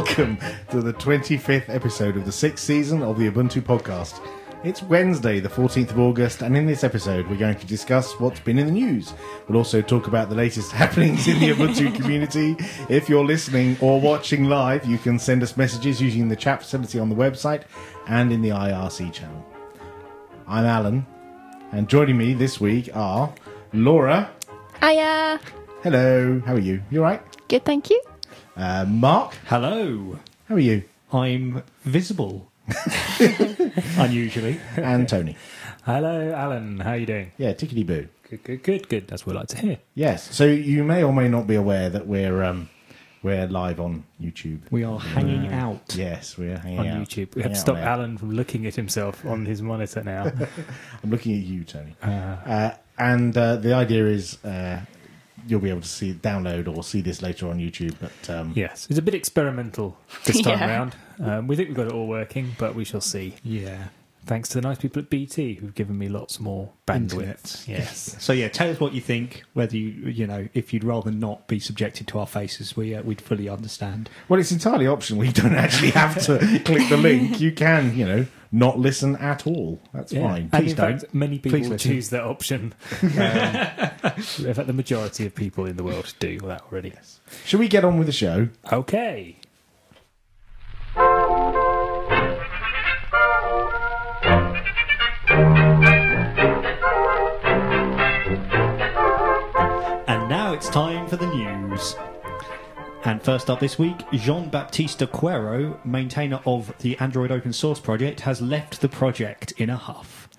Welcome to the 25th episode of the 6th season of the Ubuntu podcast. It's Wednesday, the 14th of August, and in this episode we're going to discuss what's been in the news. We'll also talk about the latest happenings in the Ubuntu community. If you're listening or watching live, you can send us messages using the chat facility on the website and in the IRC channel. I'm Alan, and joining me this week are Laura. Hiya. Hello, how are you? You alright? Good, thank you. Mark. Hello. How are you? I'm visible. Unusually. And Tony. Hello, Alan. How are you doing? Yeah, tickety-boo. Good. That's what we like to hear. Yes, so you may or may not be aware that we're live on YouTube. We are hanging out. Yes, we're hanging On out. YouTube. We have to Hanging stop out there. Alan from looking at himself on his monitor now. I'm looking at you, Tony. And the idea is you'll be able to download or see this later on YouTube. But Yes, it's a bit experimental this time Yeah. round. We think we've got it all working, but we shall see. Yeah. Thanks to the nice people at BT who've given me lots more bandwidth. Internet. Yes. So yeah, tell us what you think. Whether you know, if you'd rather not be subjected to our faces, we'd fully understand. well, it's entirely optional. You don't actually have to click the link. You can, not listen at all. That's fine. And Please in don't. fact, many people Please listen. choose that option. In fact, the majority of people in the world do that already. Shall we get on with the show? Okay. And now it's time for the news. And first up this week, Jean-Baptiste Quero, maintainer of the Android open source project, has left the project in a huff.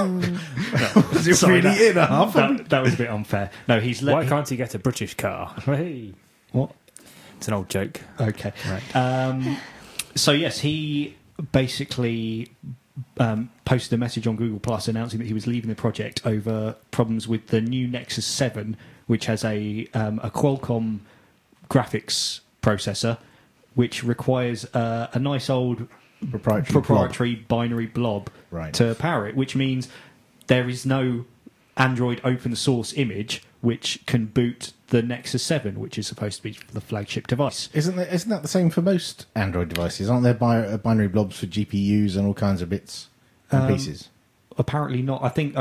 Was it Sorry, really in a half? That was a bit unfair. No, he's Why can't he get a British car? Hey. What? It's an old joke. Okay. Right. So yes, he basically posted a message on Google Plus announcing that he was leaving the project over problems with the new Nexus 7, which has a Qualcomm graphics processor, which requires a nice old proprietary binary blob Right. to power it, which means there is no Android open source image which can boot the Nexus 7, which is supposed to be the flagship device. Isn't that the same for most Android devices? Aren't there binary blobs for GPUs and all kinds of bits and pieces? Apparently not. I think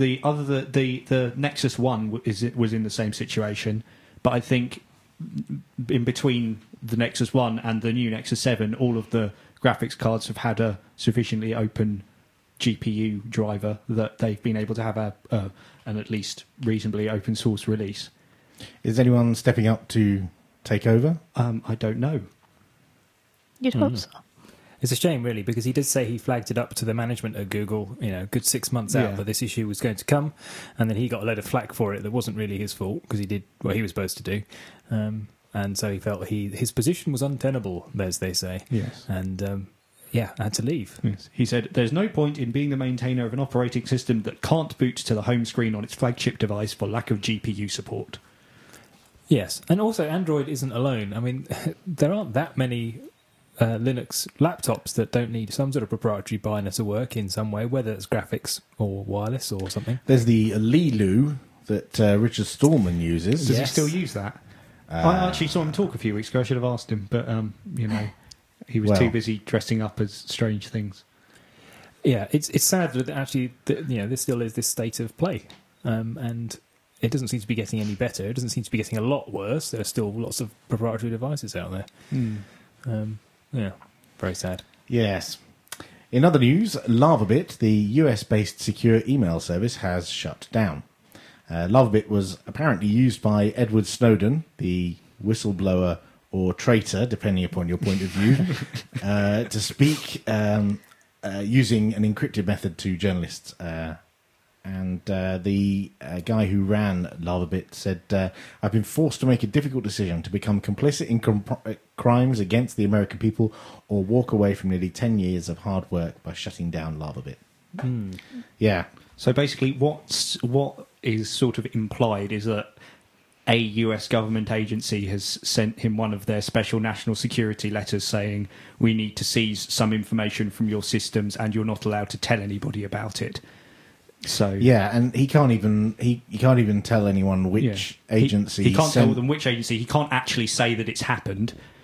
the Nexus 1 was in the same situation, but I think in between the Nexus 1 and the new Nexus 7, all of the graphics cards have had a sufficiently open GPU driver that they've been able to have an at least reasonably open source release. Is anyone stepping up to take over? I don't know. You'd hope so. It's a shame, really, because he did say he flagged it up to the management at Google, good 6 months out Yeah. that this issue was going to come, and then he got a load of flack for it that wasn't really his fault, because he did what he was supposed to do. And so he felt his position was untenable, as they say. Yes. And, had to leave. Yes. He said, "There's no point in being the maintainer of an operating system that can't boot to the home screen on its flagship device for lack of GPU support." Yes, and also Android isn't alone. I mean, there aren't that many Linux laptops that don't need some sort of proprietary binder to work in some way, whether it's graphics or wireless or something. There's the Lilu that Richard Stallman uses. Does he Yes. still use that? I actually saw him talk a few weeks ago. I should have asked him, but he was too busy dressing up as strange things. Yeah, it's sad that actually this still is this state of play, and it doesn't seem to be getting any better. It doesn't seem to be getting a lot worse. There are still lots of proprietary devices out there. Very sad. Yes. In other news, LavaBit, the US-based secure email service, has shut down. LavaBit was apparently used by Edward Snowden, the whistleblower or traitor, depending upon your point of view, to speak using an encrypted method to journalists. The guy who ran LavaBit said, "I've been forced to make a difficult decision to become complicit in crimes against the American people or walk away from nearly 10 years of hard work by shutting down LavaBit." Yeah. So basically, what is sort of implied is that a US government agency has sent him one of their special national security letters saying, "We need to seize some information from your systems and you're not allowed to tell anybody about it." So Yeah, and he can't even tell anyone which agency. He can't tell them which agency. He can't actually say that it's happened.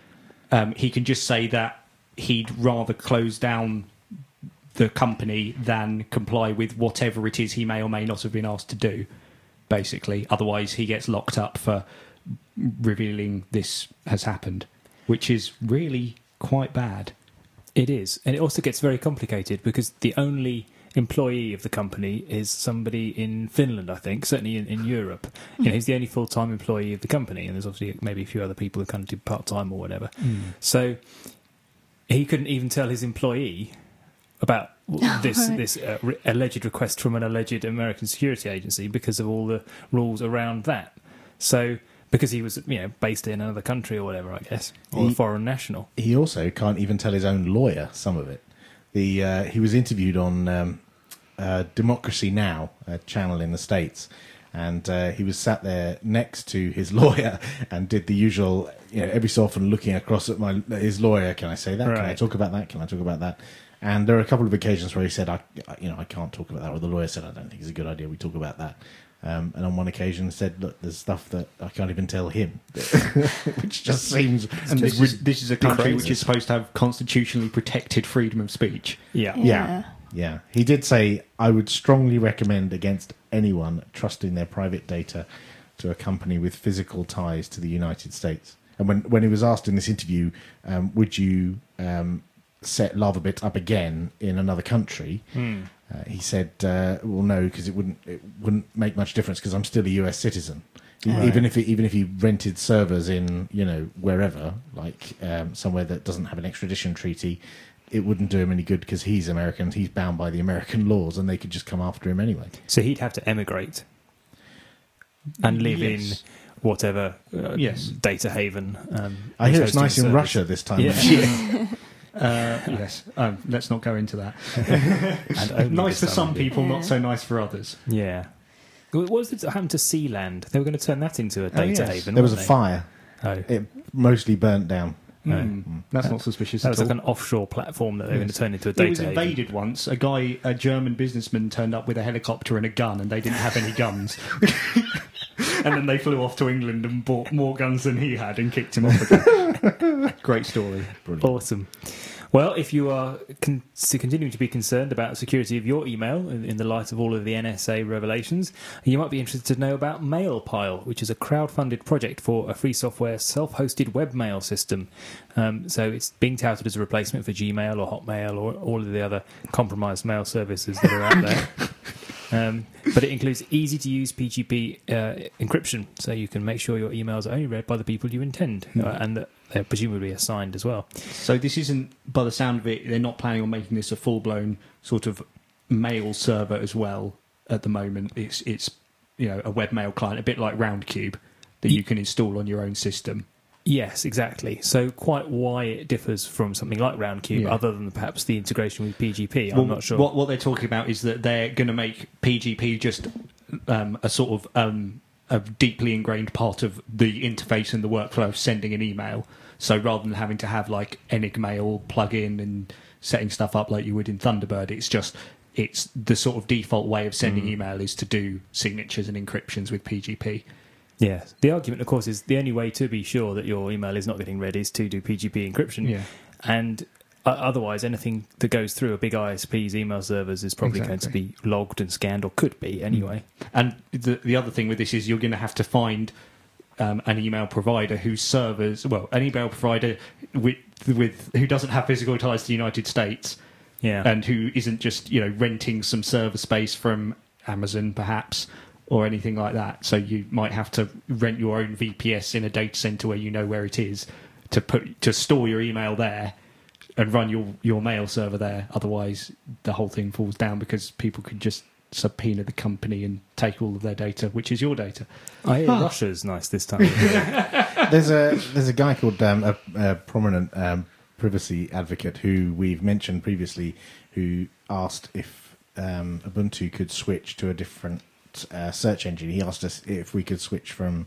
he can just say that he'd rather close down the company than comply with whatever it is he may or may not have been asked to do, basically. Otherwise, he gets locked up for revealing this has happened, which is really quite bad. It is. And it also gets very complicated because the only employee of the company is somebody in Finland, I think, certainly in Europe. He's the only full-time employee of the company, and there's obviously maybe a few other people who kind of do part-time or whatever. So he couldn't even tell his employee about this alleged request from an alleged American security agency because of all the rules around that. So, because he was, based in another country or whatever, I guess, or a foreign national. He also can't even tell his own lawyer some of it. He was interviewed on Democracy Now!, a channel in the States, and he was sat there next to his lawyer and did the usual, every so often looking across at his lawyer. Can I say that? Right. Can I talk about that? Can I talk about that? And there are a couple of occasions where he said, I can't talk about that, or the lawyer said, I don't think it's a good idea we talk about that. And on one occasion said, look, there's stuff that I can't even tell him, which just seems... And this is a country crazy. which is supposed to have constitutionally protected freedom of speech. Yeah. He did say, I would strongly recommend against anyone trusting their private data to a company with physical ties to the United States. And when he was asked in this interview, would you set Lavabit up again in another country, he said, well, no, because it wouldn't make much difference because I'm still a US citizen. Right. Even if he rented servers in, wherever, like somewhere that doesn't have an extradition treaty, it wouldn't do him any good because he's American, he's bound by the American laws, and they could just come after him anyway. So he'd have to emigrate and live in whatever data haven. I hear it's nice in Russia this time of year. Yes, let's not go into that. And nice for some people, not so nice for others. Yeah. What was it that happened to Sealand? They were going to turn that into a data haven. There was a weren't they? fire. Oh. It mostly burnt down. That's not suspicious That at was all. like an offshore platform that they were going to turn into a It data was haven. invaded once. A German businessman turned up with a helicopter and a gun, and they didn't have any guns. And then they flew off to England and bought more guns than he had and kicked him off again. Great story. Brilliant. Awesome. Well, if you are continuing to be concerned about the security of your email in the light of all of the NSA revelations, you might be interested to know about Mailpile, which is a crowd-funded project for a free software self-hosted webmail system. So it's being touted as a replacement for Gmail or Hotmail or all of the other compromised mail services that are out there. But it includes easy-to-use PGP encryption, so you can make sure your emails are only read by the people you intend, and that they're presumably assigned as well. So this isn't, by the sound of it, they're not planning on making this a full-blown sort of mail server as well at the moment. It's a webmail client, a bit like Roundcube, that you can install on your own system. Yes, exactly. So quite why it differs from something like Roundcube, other than perhaps the integration with PGP, I'm not sure. What they're talking about is that they're going to make PGP just a sort of a deeply ingrained part of the interface and the workflow of sending an email. So rather than having to have like Enigmail plug in and setting stuff up like you would in Thunderbird, it's the sort of default way of sending email is to do signatures and encryptions with PGP. Yes. The argument, of course, is the only way to be sure that your email is not getting read is to do PGP encryption. Yeah. And otherwise, anything that goes through a big ISP's email servers is probably going to be logged and scanned, or could be anyway. And the other thing with this is you're going to have to find an email provider whose servers, an email provider with who doesn't have physical ties to the United States, and who isn't just renting some server space from Amazon, perhaps, or anything like that. So you might have to rent your own VPS in a data center where you know where it is to store your email there and run your mail server there. Otherwise, the whole thing falls down because people could just subpoena the company and take all of their data, which is your data. I hear Russia's nice this time. There's a guy called a prominent privacy advocate who we've mentioned previously, who asked if Ubuntu could switch to a different search engine. He asked us if we could switch from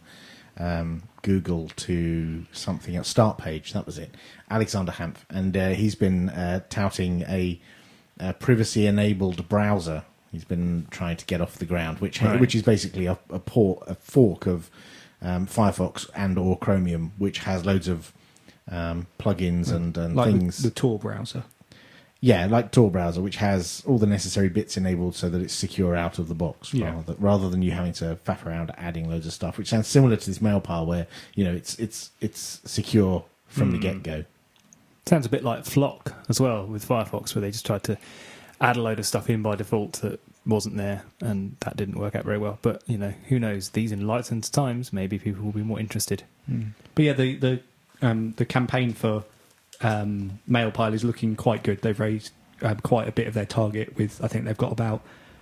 Google to something else. Start Page, that was it. Alexander Hampf, and he's been touting a privacy-enabled browser. He's been trying to get off the ground, which is basically a fork of Firefox and or Chromium, which has loads of plugins and like things. the Tor browser. Yeah, like Tor browser, which has all the necessary bits enabled so that it's secure out of the box, Yeah. rather than you having to faff around adding loads of stuff, which sounds similar to this Mailpile, where it's secure from the get go. Sounds a bit like Flock as well with Firefox, where they just tried to add a load of stuff in by default that wasn't there, and that didn't work out very well. But who knows? These enlightened times, maybe people will be more interested. But yeah, the campaign for Mailpile is looking quite good. They've raised quite a bit of their target. I think they've got about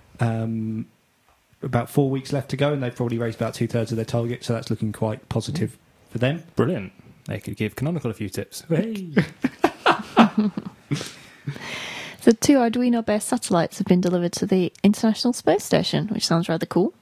4 weeks left to go, and they've probably raised about 2/3 of their target. So that's looking quite positive for them. Brilliant. They could give Canonical a few tips. Hey. So 2 Arduino-based satellites have been delivered to the International Space Station, which sounds rather cool.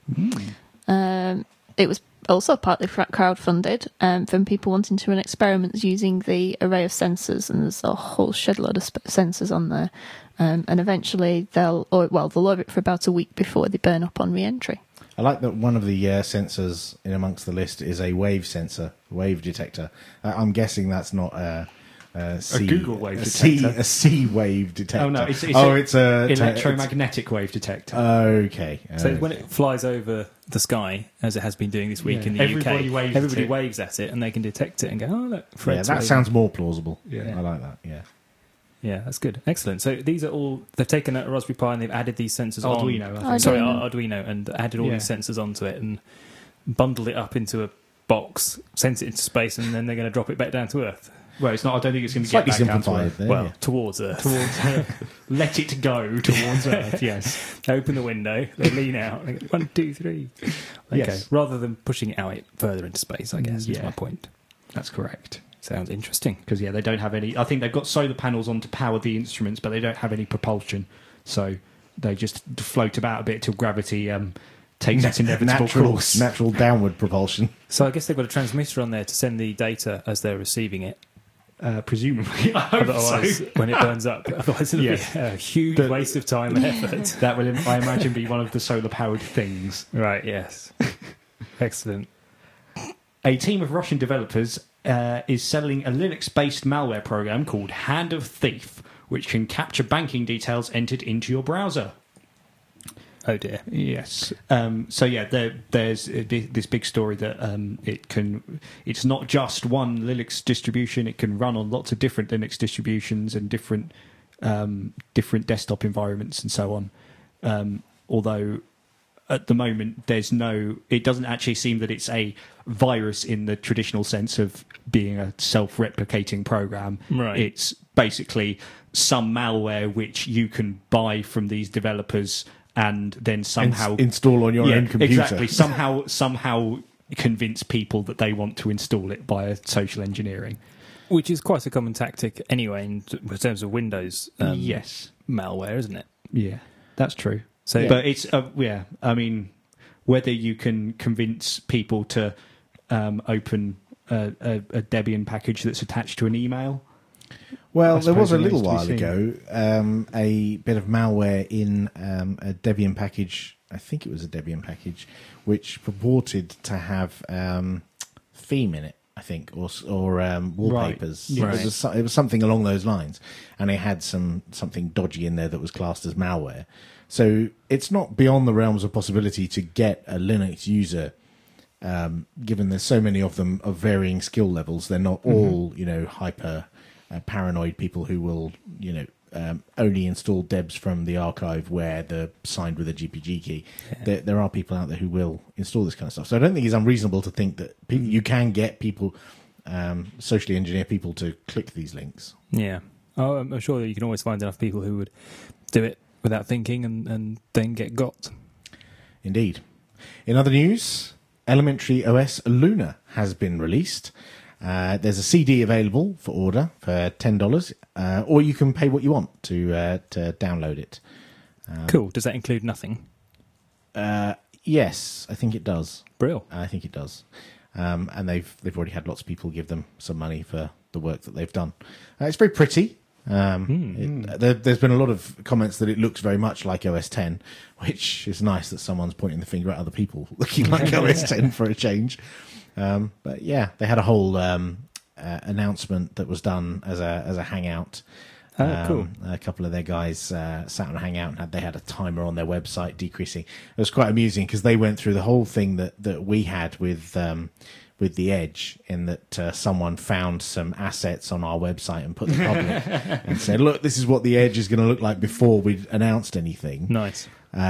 It was also partly crowdfunded from people wanting to run experiments using the array of sensors, and there's a whole shed load of sensors on there. And eventually they'll orbit for about a week before they burn up on re-entry. I like that one of the sensors in amongst the list is a wave sensor, wave detector. I'm guessing that's not a Google wave detector. A C wave detector. Oh no, it's a electromagnetic wave detector. Okay. So when it flies over the sky, as it has been doing this week in the Everybody UK, waves waves at it, and they can detect it and go, "Oh look, Yeah, Fred's that waving." sounds more plausible. Yeah. I like that. Yeah. Yeah, that's good. Excellent. So these are all, they've taken a Raspberry Pi and they've added these sensors Arduino, on. I think. Sorry, Arduino. Arduino, and added all Yeah. these sensors onto it and bundled it up into a box, sent it into space, and then they're going to drop it back down to Earth. Well, it's not. I don't think it's going to Slightly get back down to simplified Earth. there. Well, yeah. towards Earth. Towards let it go towards Earth. Yes. Open the window, they lean out, they go, 1, 2, 3. Okay. Yes. Rather than pushing it out further into space, I guess, is Yeah. my point. That's correct. Sounds interesting. Because they don't have any. I think they've got solar panels on to power the instruments, but they don't have any propulsion. So they just float about a bit till gravity takes its inevitable course. Natural downward propulsion. So I guess they've got a transmitter on there to send the data as they're receiving it. Presumably, I hope Otherwise, so. when it burns up, otherwise it'll Yes. be a huge The- waste of time and effort. That will, I imagine, be one of the solar-powered things. Right, yes. Excellent. A team of Russian developers is selling a Linux-based malware program called Hand of Thief, which can capture banking details entered into your browser. Oh dear. Yes. There's this big story that it's not just one Linux distribution. It can run on lots of different Linux distributions and different desktop environments and so on. Although at the moment it doesn't actually seem that it's a virus in the traditional sense of being a self-replicating program. Right. It's basically some malware which you can buy from these developers and then somehow install on your own computer. Exactly. Somehow convince people that they want to install it by social engineering. Which is quite a common tactic anyway in terms of Windows Yes. malware, isn't it? Yeah, that's true. So, But it's I mean, whether you can convince people to open a Debian package that's attached to an email. Well, I there was suppose a it little remains to be while ago a bit of malware in a Debian package. I think it was a Debian package, which purported to have theme in it. I think, or wallpapers. Right. Yes. It was something along those lines, and it had something dodgy in there that was classed as malware. So it's not beyond the realms of possibility to get a Linux user. Given there's so many of them of varying skill levels, they're not all hyper paranoid people who will only install debs from the archive where they're signed with a GPG key. Yeah. There are people out there who will install this kind of stuff. So I don't think it's unreasonable to think that you can get people, socially engineer people to click these links. yeah. Oh, I'm sure that you can always find enough people who would do it without thinking and then get got. Indeed. In other news, Elementary OS Luna has been released. There's a CD available for order for $10, or you can pay what you want to download it. Cool. Does that include nothing? Yes, I think it does. Brill. I think it does. And they've already had lots of people give them some money for the work that they've done. It's very pretty. There's been a lot of comments that it looks very much like OS 10, which is nice that someone's pointing the finger at other people looking like OS 10 for a change. But yeah, they had a whole announcement that was done as a hangout. Oh, cool. A couple of their guys sat on a hangout and they had a timer on their website decreasing. It was quite amusing because they went through the whole thing that we had with the Edge, in that someone found some assets on our website and put them public and said, look, this is what the Edge is going to look like before we'd announced anything. Nice.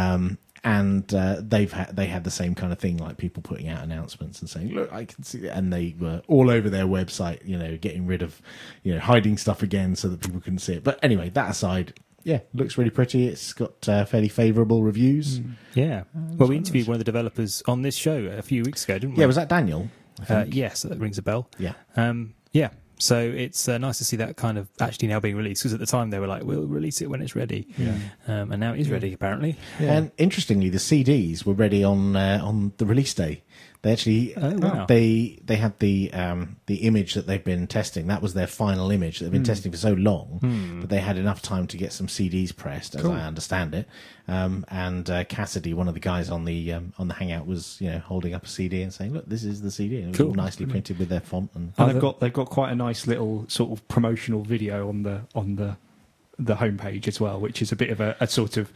And they had the same kind of thing, like people putting out announcements and saying, look, I can see it. And they were all over their website, getting rid of, hiding stuff again so that people couldn't see it. But anyway, that aside, yeah, looks really pretty. It's got fairly favourable reviews. Yeah. Well, we interviewed one of the developers on this show a few weeks ago, didn't we? Yeah, was that Daniel? Yes, that rings a bell. Yeah. Yeah. So it's nice to see that kind of actually now being released, because at the time they were like, we'll release it when it's ready. Yeah. And now it is ready, apparently. Yeah. And interestingly, the CDs were ready on the release day. They actually wow. they had the image that they've been testing. That was their final image that they've been testing for so long, but they had enough time to get some CDs pressed, as I understand it. And Cassidy, one of the guys on the hangout, was holding up a CD and saying, "Look, this is the CD." And it was all nicely printed with their font. And they've got quite a nice little sort of promotional video on the homepage as well, which is a bit of a sort of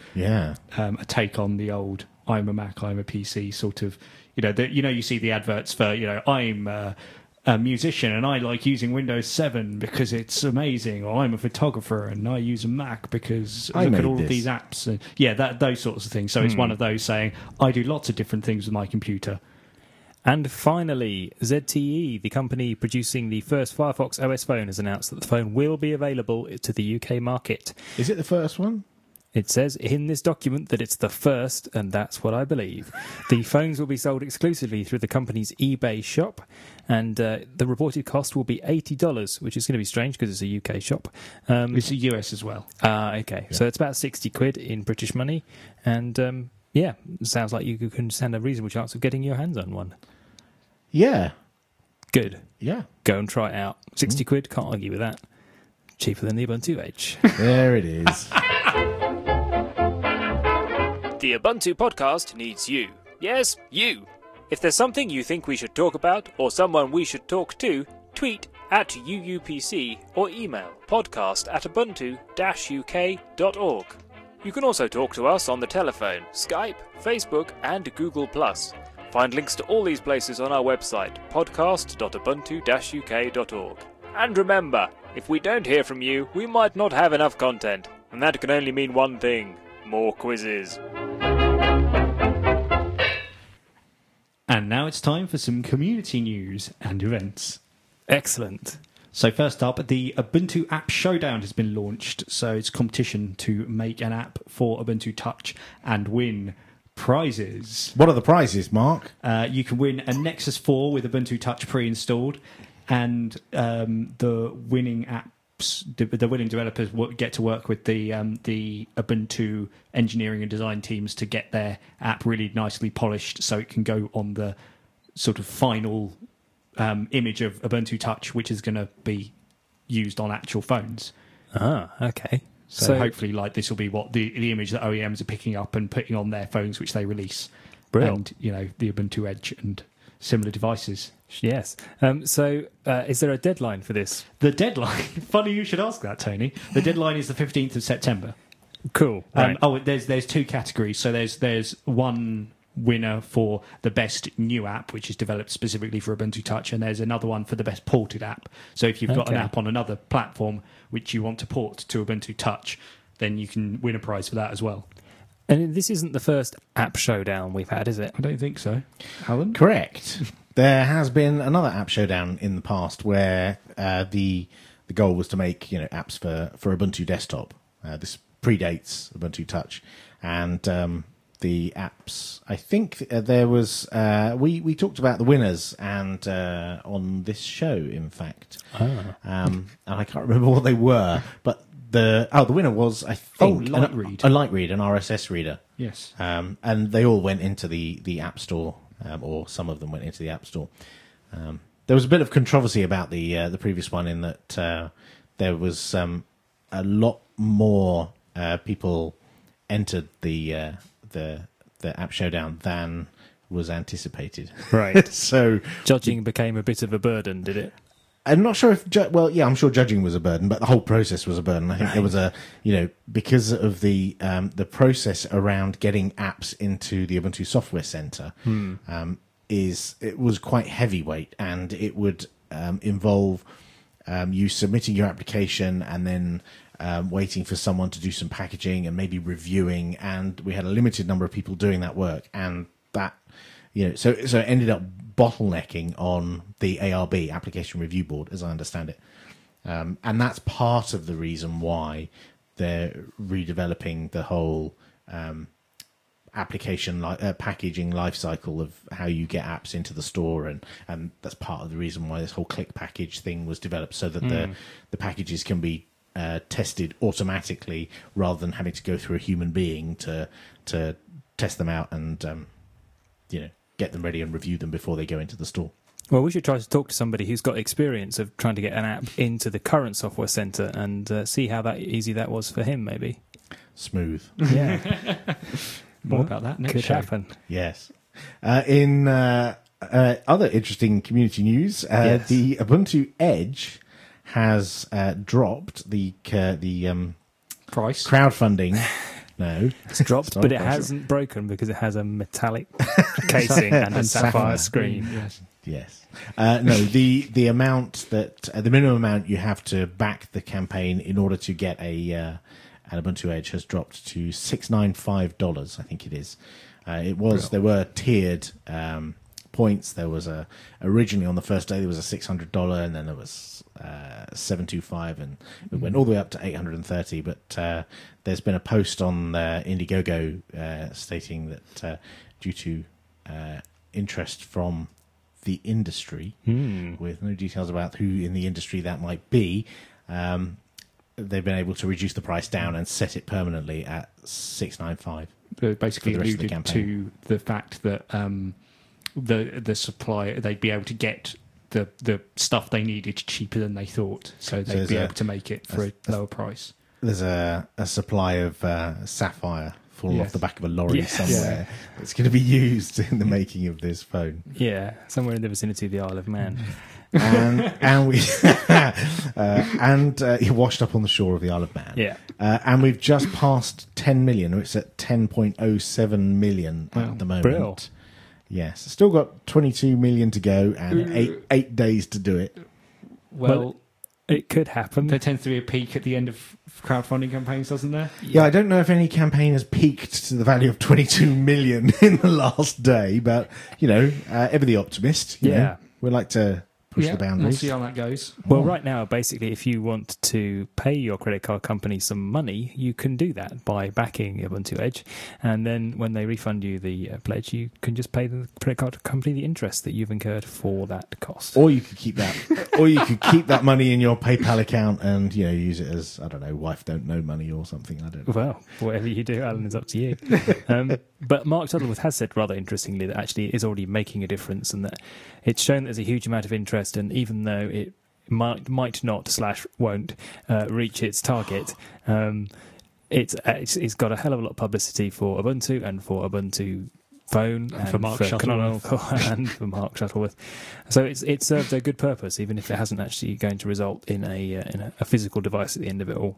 a take on the old "I'm a Mac, I'm a PC" sort of. You see the adverts for, I'm a musician and I like using Windows 7 because it's amazing, or I'm a photographer and I use a Mac because look at all of these apps. And, those sorts of things. So it's one of those saying, I do lots of different things with my computer. And finally, ZTE, the company producing the first Firefox OS phone, has announced that the phone will be available to the UK market. Is it the first one? It says in this document that it's the first, and that's what I believe. The phones will be sold exclusively through the company's eBay shop, and the reported cost will be $80, which is going to be strange because it's a UK shop. It's a US as well. Okay. Yeah. So it's about 60 quid in British money, and sounds like you can stand a reasonable chance of getting your hands on one. Yeah. Good. Yeah. Go and try it out. 60 quid, can't argue with that. Cheaper than the Ubuntu Edge. There it is. The Ubuntu podcast needs you. Yes, you. If there's something you think we should talk about, or someone we should talk to, tweet at UUPC or email podcast@ubuntu-uk.org. You can also talk to us on the telephone, Skype, Facebook and Google+. Find links to all these places on our website, podcast.ubuntu-uk.org. And remember, if we don't hear from you, we might not have enough content, and that can only mean one thing: more quizzes. And now it's time for some community news and events. Excellent. So first up, the Ubuntu App Showdown has been launched. So it's a competition to make an app for Ubuntu Touch and win prizes. What are the prizes, Mark? You can win a Nexus 4 with Ubuntu Touch pre-installed, and the winning apps, the winning developers get to work with the Ubuntu engineering and design teams to get their app really nicely polished, so it can go on the sort of final image of Ubuntu Touch, which is going to be used on actual phones. Okay. So hopefully, this will be what the image that OEMs are picking up and putting on their phones, which they release. Brilliant. And the Ubuntu Edge and similar devices. Yes. So is there a deadline for this? The deadline? Funny you should ask that, Tony. The deadline is the 15th of September. Cool. Right. There's two categories. So there's one winner for the best new app, which is developed specifically for Ubuntu Touch, and there's another one for the best ported app. So if you've got an app on another platform which you want to port to Ubuntu Touch, then you can win a prize for that as well. And this isn't the first app showdown we've had, is it? I don't think so. Alan? Correct. There has been another app showdown in the past where the goal was to make apps for Ubuntu desktop. This predates Ubuntu Touch, and the apps. I think there was we talked about the winners and on this show, in fact, and I can't remember what they were, but. The winner was, I think, Lightread. A Lightread, an RSS reader. Yes. And they all went into the App Store, or some of them went into the App Store. There was a bit of controversy about the previous one in that there was a lot more people entered the App Showdown than was anticipated. Right. So judging became a bit of a burden, did it? I'm not sure if, I'm sure judging was a burden, but the whole process was a burden. I think there was because of the process around getting apps into the Ubuntu Software Center, it was quite heavyweight, and it would involve you submitting your application and then waiting for someone to do some packaging and maybe reviewing, and we had a limited number of people doing that work, and that, so it ended up bottlenecking on the ARB, Application Review Board, as I understand it. And that's part of the reason why they're redeveloping the whole application packaging lifecycle of how you get apps into the store, and that's part of the reason why this whole click package thing was developed, so that the packages can be tested automatically rather than having to go through a human being to test them out and get them ready and review them before they go into the store. Well, we should try to talk to somebody who's got experience of trying to get an app into the current software center and see how easy that was for him, maybe. Smooth. Yeah. More about that next Could show. happen. Yes. In other interesting community news, Yes. the Ubuntu Edge has dropped the Price. crowdfunding. No, It's dropped, not but it possible. hasn't broken because it has a metallic casing and a sapphire screen. Yes. Yes. No, the amount that the minimum amount you have to back the campaign in order to get an Ubuntu Edge has dropped to $695. I think it is. There were tiered points. There was originally on the first day there was a $600, and then there was $725, and it went all the way up to $830. But there's been a post on Indiegogo stating that due to interest from the industry, with no details about who in the industry that might be, they've been able to reduce the price down and set it permanently at $695. Basically for the rest of the alluded campaign. to the fact that the supply, they'd be able to get the stuff they needed cheaper than they thought, so they'd there's be able to make it for a lower price. There's a supply of sapphire falling Yes. off the back of a lorry Yes. somewhere. It's going to be used in the making of this phone. Yeah, somewhere in the vicinity of the Isle of Man. And we it washed up on the shore of the Isle of Man. Yeah. And we've just passed 10 million. It's at 10.07 million at the moment. Brill. Yes, still got 22 million to go and eight days to do it. Well, It could happen. there tends to be a peak at the end of crowdfunding campaigns, doesn't there? Yeah, I don't know if any campaign has peaked to the value of 22 million in the last day, but ever the optimist. You know, we like to push the We'll boundaries. see how that goes. Well, right now, basically, if you want to pay your credit card company some money, you can do that by backing Ubuntu Edge. And then when they refund you the pledge, you can just pay the credit card company the interest that you've incurred for that cost. Or you could keep that, money in your PayPal account and use it as, I don't know, wife don't know money or something. I don't know. Well, whatever you do, Alan, is up to you. But Mark Shuttleworth has said rather interestingly that actually it is already making a difference, and that it's shown that there's a huge amount of interest, and even though it might not / won't reach its target, it's got a hell of a lot of publicity for Ubuntu and for Ubuntu Phone and for Mark Shuttleworth. Canonical and for Mark Shuttleworth. So it served a good purpose, even if it hasn't actually going to result in a physical device at the end of it all.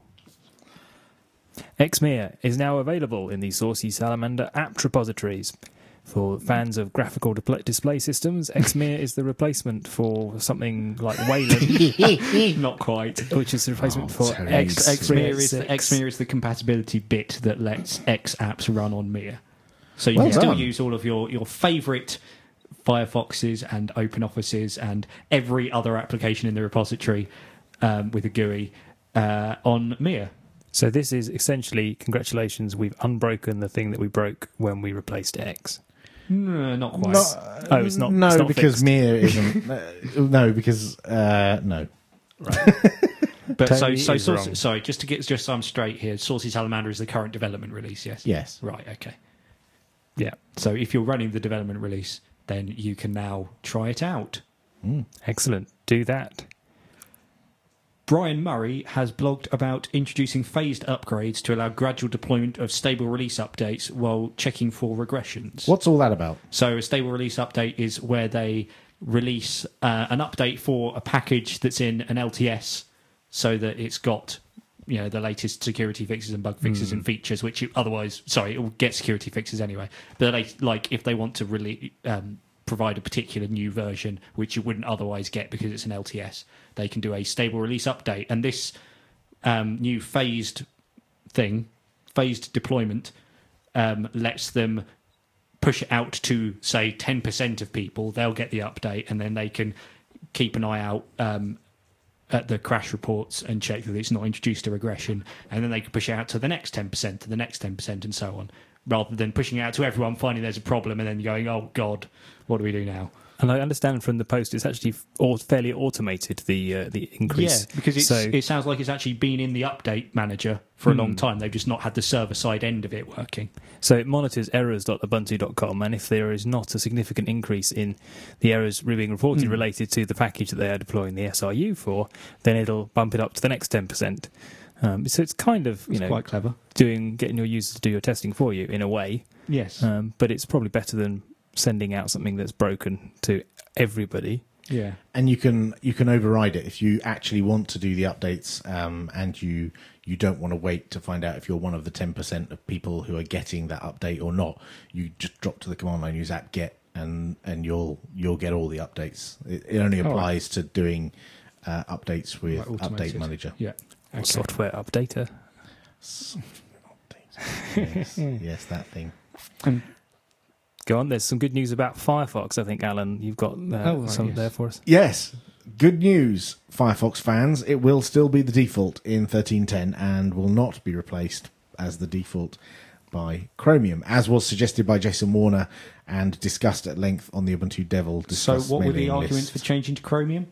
Xmere is now available in the Saucy Salamander app repositories. For fans of graphical display systems, Xmere is the replacement for something like Wayland, Not quite. which is the replacement for Terry. Xmere is the compatibility bit that lets X apps run on Mir. So you Well can still done. use all of your favourite Firefoxes and OpenOffices and every other application in the repository with a GUI on Mir. So this is essentially, congratulations, we've unbroken the thing that we broke when we replaced X. No, not quite. Oh, it's not. No, it's not because fixed. Mir isn't. No, because no. But Totally so is wrong. sorry, just so I'm straight here, Saucy Salamander is the current development release, yes? Yes. Right, okay. Yeah, So if you're running the development release, then you can now try it out. excellent. Do that. Brian Murray has blogged about introducing phased upgrades to allow gradual deployment of stable release updates while checking for regressions. What's all that about? So a stable release update is where they release an update for a package that's in an LTS, so that it's got the latest security fixes and bug fixes and features, which it will get security fixes anyway. But if they want to really provide a particular new version, which you wouldn't otherwise get because it's an LTS, they can do a stable release update. And this new phased deployment lets them push it out to, say, 10% of people. They'll get the update, and then they can keep an eye out at the crash reports and check that it's not introduced a regression, and then they can push it out to the next 10%, to the next 10%, and so on, rather than pushing it out to everyone, finding there's a problem, and then going, oh, God, what do we do now? And I understand from the post it's actually fairly automated, the increase. Yeah, because it sounds like it's actually been in the update manager for a long time. They've just not had the server-side end of it working. So it monitors errors.ubuntu.com, and if there is not a significant increase in the errors being reported related to the package that they are deploying the SRU for, then it'll bump it up to the next 10%. So it's kind of quite clever, getting your users to do your testing for you in a way. Yes, but it's probably better than sending out something that's broken to everybody. Yeah, and you can override it if you actually want to do the updates, and you don't want to wait to find out if you're one of the 10% of people who are getting that update or not. You just drop to the command line, use apt-get, and you'll get all the updates. It only applies to doing updates with Update Manager. Yeah, okay. Software updater. Yes, that thing. Go on, there's some good news about Firefox, I think, Alan. You've got there for us. Yes, good news, Firefox fans. It will still be the default in 13.10 and will not be replaced as the default by Chromium, as was suggested by Jason Warner and discussed at length on the Ubuntu Devil. So what were the arguments for changing to Chromium?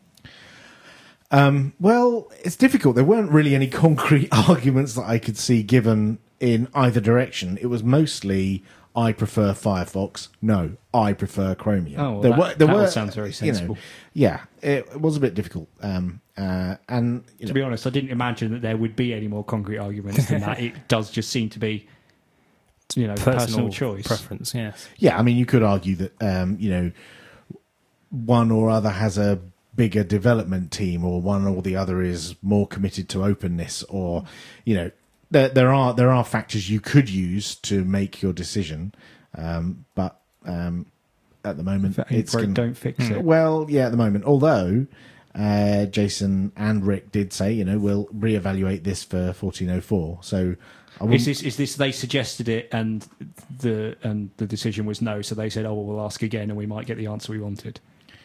Well, it's difficult. There weren't really any concrete arguments that I could see given in either direction. It was mostly, I prefer Firefox. No, I prefer Chromium. Oh, well, that sounds very sensible. It was a bit difficult. And to be honest, I didn't imagine that there would be any more concrete arguments than that. It does just seem to be, personal choice, preference. Yes. Yeah, I mean, you could argue that one or other has a bigger development team, or one or the other is more committed to openness, or There are factors you could use to make your decision, but at the moment don't fix it. Well, yeah, at the moment. Although Jason and Rick did say, we'll reevaluate this for 1404. So is this they suggested it and the decision was no, so they said, we'll ask again and we might get the answer we wanted.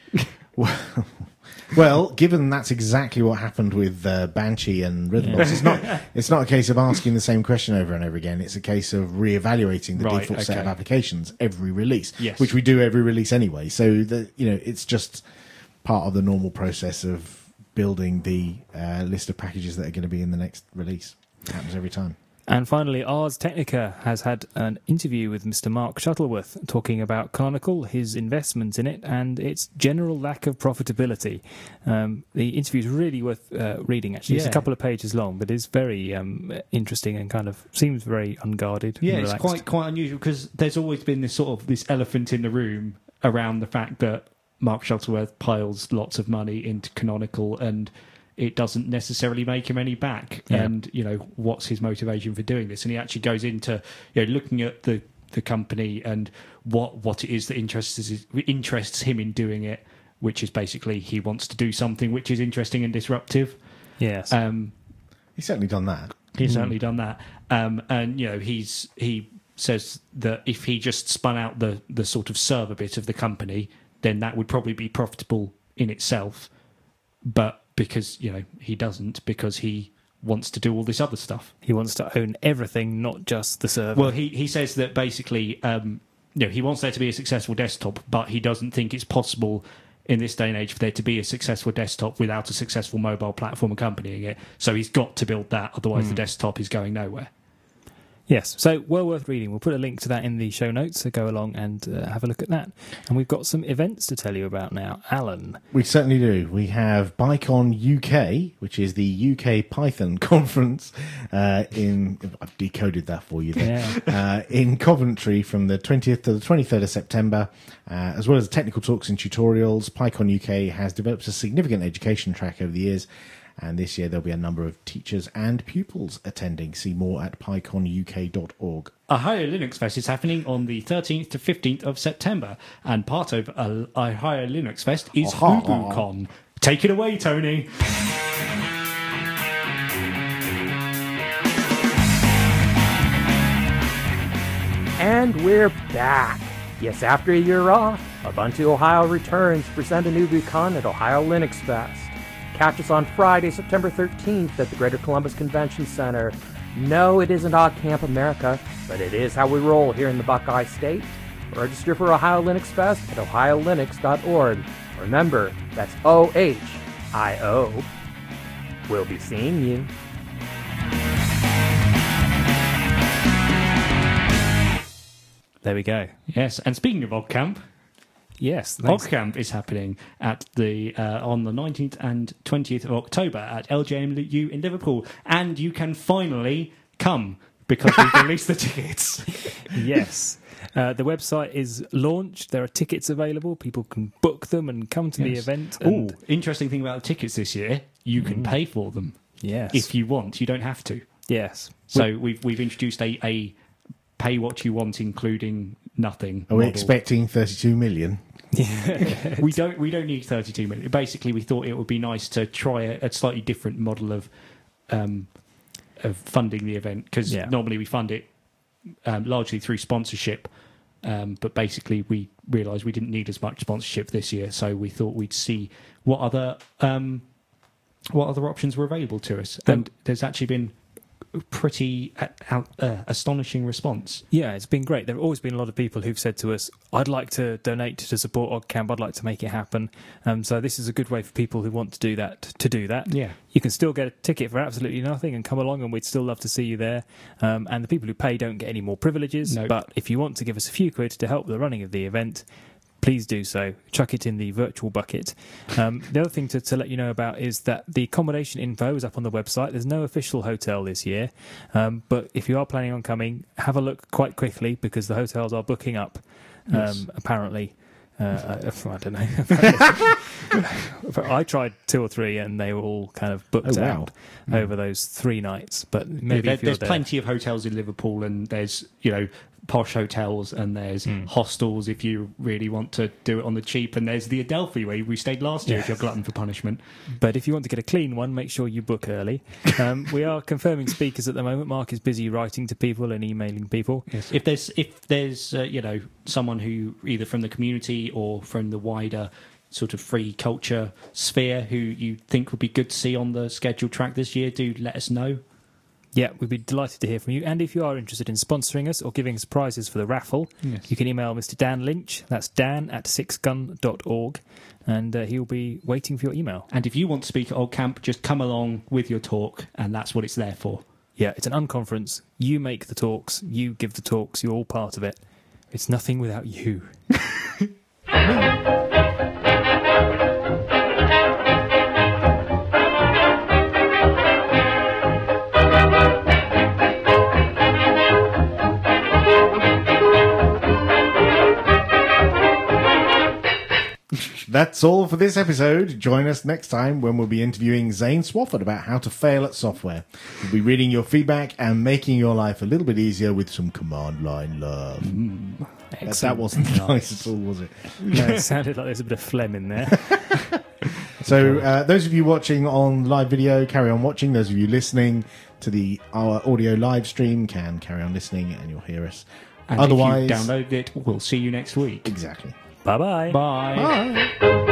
Well, given that's exactly what happened with Banshee and Rhythmbox, it's not a case of asking the same question over and over again. It's a case of reevaluating the default set of applications every release, which we do every release anyway. So it's just part of the normal process of building the list of packages that are going to be in the next release. It happens every time. And finally, Ars Technica has had an interview with Mr. Mark Shuttleworth talking about Canonical, his investment in it, and its general lack of profitability. The interview is really worth reading, actually. It's a couple of pages long, but it's very interesting and kind of seems very unguarded. Yeah, and relaxed. It's quite unusual, because there's always been this elephant in the room around the fact that Mark Shuttleworth piles lots of money into Canonical, and it doesn't necessarily make him any back. Yeah. And, what's his motivation for doing this? And he actually goes into, looking at the company and what it is that interests him in doing it, which is basically he wants to do something which is interesting and disruptive. Yes. He's certainly done that. He's certainly done that. And, he says that if he just spun out the sort of server bit of the company, then that would probably be profitable in itself. But because, he doesn't, because he wants to do all this other stuff. He wants to own everything, not just the server. Well, he says that basically, he wants there to be a successful desktop, but he doesn't think it's possible in this day and age for there to be a successful desktop without a successful mobile platform accompanying it. So he's got to build that, otherwise the desktop is going nowhere. Yes, so well worth reading. We'll put a link to that in the show notes, so go along and have a look at that. And we've got some events to tell you about now. Alan. We certainly do. We have PyCon UK, which is the UK Python conference I've decoded that for you there, in Coventry from the 20th to the 23rd of September, as well as technical talks and tutorials. PyCon UK has developed a significant education track over the years, and this year there'll be a number of teachers and pupils attending. See more at pyconuk.org. Ohio Linux Fest is happening on the 13th to 15th of September, and part of Ohio Linux Fest is HubuCon. Take it away, Tony. And we're back. Yes, after a year off, Ubuntu Ohio returns to present a new HubuCon at Ohio Linux Fest. Catch us on Friday, September 13th at the Greater Columbus Convention Center. No, it isn't OggCamp America, but it is how we roll here in the Buckeye State. Register for Ohio Linux Fest at ohiolinux.org. Remember, that's OHIO. We'll be seeing you. There we go. Yes, and speaking of OggCamp, Yes, thanks. OggCamp is happening at the on the 19th and 20th of October at LJMU in Liverpool, and you can finally come because we've released the tickets. Yes. The website is launched. There are tickets available. People can book them and come to the event. Oh, interesting thing about the tickets this year, you can pay for them. Yes. If you want. You don't have to. Yes. So we've introduced a pay what you want, including nothing. Are we model. expecting 32 million? We don't need 32 million. Basically, we thought it would be nice to try a slightly different model of funding the event, because normally we fund it largely through sponsorship, but basically we realised we didn't need as much sponsorship this year, so we thought we'd see what other options were available to us, and there's actually been pretty astonishing response. Yeah, it's been great. There have always been a lot of people who've said to us, I'd like to donate to support OggCamp, I'd like to make it happen. So this is a good way for people who want to do that. Yeah. You can still get a ticket for absolutely nothing and come along, and we'd still love to see you there. And the people who pay don't get any more privileges. Nope. But if you want to give us a few quid to help the running of the event, please do so. Chuck it in the virtual bucket. The other thing to let you know about is that the accommodation info is up on the website. There's no official hotel this year, but if you are planning on coming, have a look quite quickly, because the hotels are booking up, apparently. I don't know. I tried 2 or 3 and they were all kind of booked out over those 3 nights. But maybe there's plenty of hotels in Liverpool, and there's posh hotels, and there's hostels if you really want to do it on the cheap, and there's the Adelphi where we stayed last year if you're glutton for punishment. But if you want to get a clean one, make sure you book early. We are confirming speakers at the moment. Mark is busy writing to people and emailing people. Yes. If there's someone who either from the community or from the wider sort of free culture sphere who you think would be good to see on the scheduled track this year, do let us know. Yeah, we'd be delighted to hear from you. And if you are interested in sponsoring us or giving us prizes for the raffle, you can email Mr. Dan Lynch. That's dan@sixgun.org. And he'll be waiting for your email. And if you want to speak at OggCamp, just come along with your talk, and that's what it's there for. Yeah, it's an unconference. You make the talks. You give the talks. You're all part of it. It's nothing without you. That's all for this episode. Join us next time when we'll be interviewing Zane Swafford about how to fail at software. We'll be reading your feedback and making your life a little bit easier with some command line love. That wasn't nice at all, was it? No, it sounded like there's a bit of phlegm in there. So those of you watching on live video, carry on watching. Those of you listening to our audio live stream can carry on listening, and you'll hear us. And Otherwise, if you download it, we'll see you next week. Exactly. Bye-bye. Bye. Bye.